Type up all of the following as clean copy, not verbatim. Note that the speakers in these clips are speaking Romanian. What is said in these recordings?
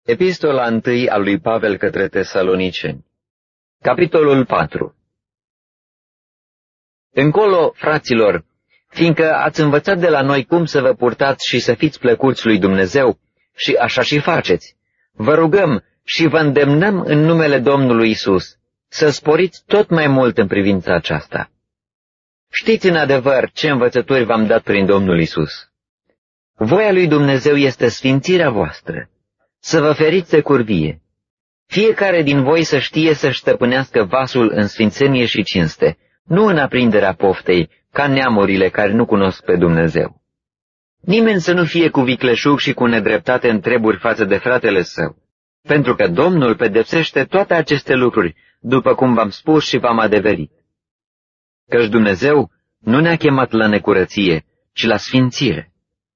Epistola 1 a lui Pavel către Tesaloniceni. Capitolul 4. Încolo, fraților, fiindcă ați învățat de la noi cum să vă purtați și să fiți plăcuți lui Dumnezeu, și așa și faceți, vă rugăm și vă îndemnăm în numele Domnului Isus să sporiți tot mai mult în privința aceasta. Știți în adevăr ce învățături v-am dat prin Domnul Isus. Voia lui Dumnezeu este sfințirea voastră, să vă feriți de curvie. Fiecare din voi să știe să-și stăpânească vasul în sfințenie și cinste, nu în aprinderea poftei, ca neamurile care nu cunosc pe Dumnezeu. Nimeni să nu fie cu vicleșug și cu nedreptate în treburi față de fratele său, pentru că Domnul pedepsește toate aceste lucruri, după cum v-am spus și v-am adeverit. Căci Dumnezeu nu ne-a chemat la necurăție, ci la sfințire.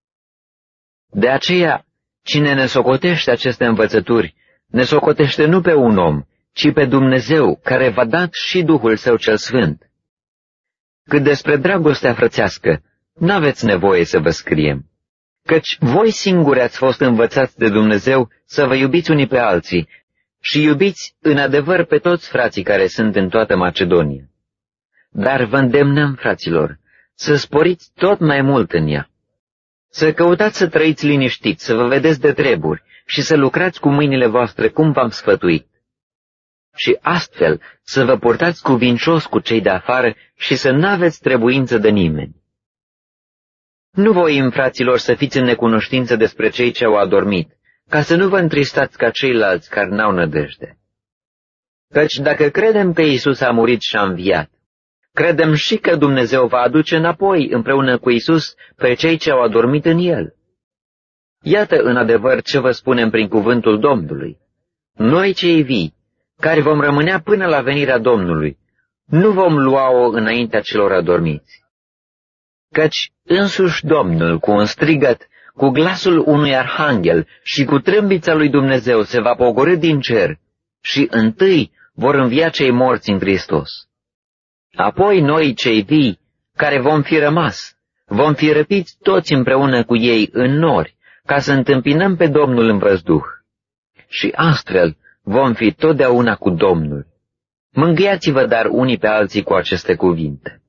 De aceea, cine ne socotește aceste învățături, ne socotește nu pe un om, ci pe Dumnezeu, care v-a dat și Duhul Său cel Sfânt. Cât despre dragostea frățească, n-aveți nevoie să vă scriem, căci voi singuri ați fost învățați de Dumnezeu să vă iubiți unii pe alții și iubiți în adevăr pe toți frații care sunt în toată Macedonia. Dar vă îndemnăm, fraților, să sporiți tot mai mult în ea. Să căutați să trăiți liniștiți, să vă vedeți de treburi și să lucrați cu mâinile voastre cum v-am sfătuit. Și astfel să vă purtați cuvincios cu cei de afară și să n-aveți trebuință de nimeni. Nu voim, fraților, să fiți în necunoștință despre cei ce au adormit, ca să nu vă întristați ca ceilalți care n-au nădejde. Căci dacă credem că Iisus a murit și a înviat, credem și că Dumnezeu va aduce înapoi împreună cu Iisus pe cei ce au adormit în El. Iată în adevăr ce vă spunem prin cuvântul Domnului. Noi cei vii, care vom rămânea până la venirea Domnului, nu vom lua-o înaintea celor adormiți. Căci însuși Domnul, cu un strigăt, cu glasul unui arhanghel și cu trâmbița lui Dumnezeu se va pogorî din cer și întâi vor învia cei morți în Hristos. Apoi noi, cei vii, care vom fi rămas, vom fi răpiți toți împreună cu ei în nori, ca să întâmpinăm pe Domnul în văzduh. Și astfel vom fi totdeauna cu Domnul. Mângâiați-vă dar unii pe alții cu aceste cuvinte.